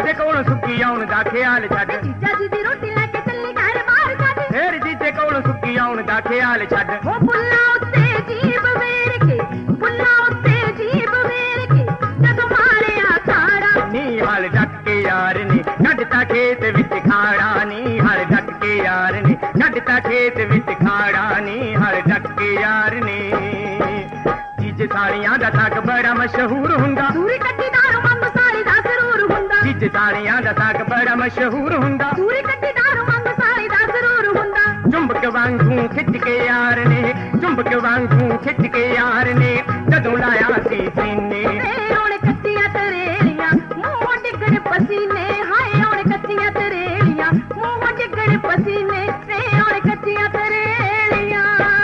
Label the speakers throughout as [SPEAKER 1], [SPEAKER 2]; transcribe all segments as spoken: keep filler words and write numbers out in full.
[SPEAKER 1] जीजे कोलों सुक्की आउण दा ख्याल छड्ड
[SPEAKER 2] जीजा जी दी रोटी लेके चली घर बाहर छड्ड
[SPEAKER 1] फिर जीजे कोलों सुक्की आउण दा ख्याल छड्ड
[SPEAKER 2] ओ बुल्ला उत्ते जीब वेड़ के बुल्ला उत्ते जीब वेड़ के जदों मारिया खाड़ा
[SPEAKER 1] नी हल ढक के यार ने कड्डता खेत विच खाड़ा नी हल ढक के यार ने कड्डता खेत विच खाड़ा नी हल ढक के यार ने जीजे सालियां दा साग बड़ा मशहूर हुंदा
[SPEAKER 2] सूरी कट्टी दारू वांगू साली दा जरूर हुंदा
[SPEAKER 1] जीजे सालियां दा साग बड़ा मशहूर हुंदा
[SPEAKER 2] सूरी कट्टी दारू वांगू साली दा जरूर हुंदा
[SPEAKER 1] चुंबक वांगू खिच के यार ने चुंबक वांगू खिच के यार ने जदों लाया सी सीने
[SPEAKER 2] हुण कच्चियां तरेलियां मूंह डिगण पसीने हाय हुण कच्चियां तरेलियां मूंह डिगण पसीने हुण कच्चियां तरेलियां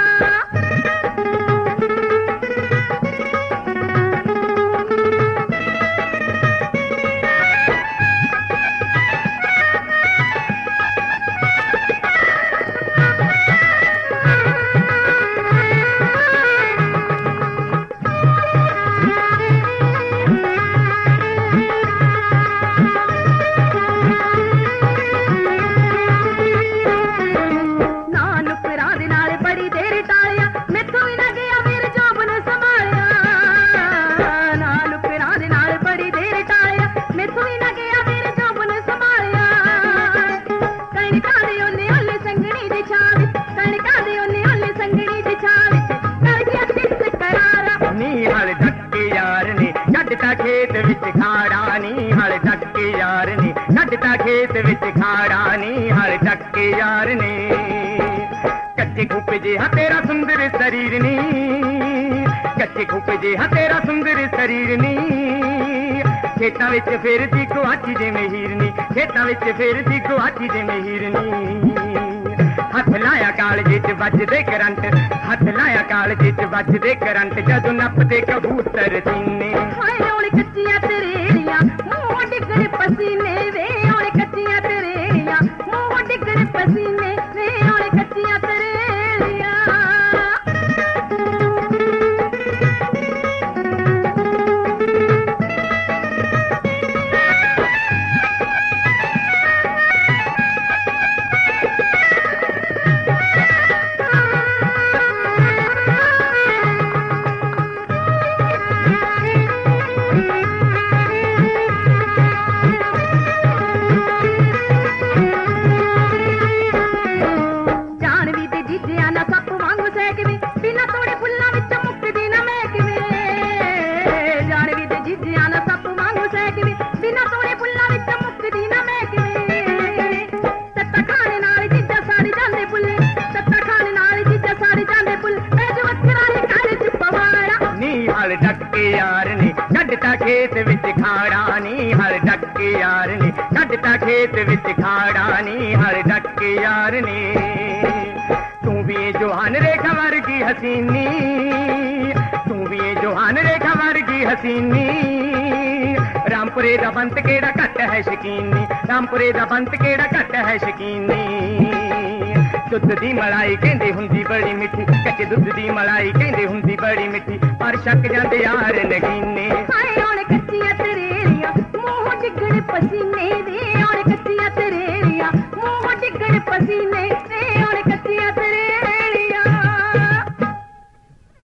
[SPEAKER 2] खेत विच खाड़ा नी हल ढक के यार ने कड्डता खेत विच खाड़ा नी हल ढक के यार ने कच्चे खूपे जे हा तेरा सुंदर शरीर नी कच्चे खूपे जे हा तेरा सुंदर शरीर नी खेतां विच फिरदी गुआची जिवें हीरनी खेतां विच फिरदी गुआची जिवें हीरनी हथ लाया कालजे च बजदे करंट हथ लाया कालजे च बजदे करंट जदों नपदे कबूतर सीने हाय हुण कच्चियां तरेलियां मूंह डिगण पसीने वे हुण कच्चियां तरेलियां मूंह डिगण पसीने वे हुण कच्चियां तरेलियां
[SPEAKER 1] खेत विच खाड़ा नी हल ढक के यार ने कड्डता खेत विच खाड़ा नी हल ढक के यार ने तू भी जोहान रेखा वर्गी हसीनी तू भी जोहान रेखा वर्गी हसीनी रामपुरे दा बंत केड़ा घट है शकीनी रामपुरे दा बंत केड़ा घट है शकीनी दुध दी मलाई कहंदे हुंदी बड़ी मिठी कच्चे दुध दी मलाई कहंदे हुंदी बड़ी मिठी पर शक जांदे यार नगीने
[SPEAKER 2] हाय हुण कच्चियां तरेलियां मूंह डिगण पसीने वे हुण कच्चियां तरेलियां मूंह डिगण पसीने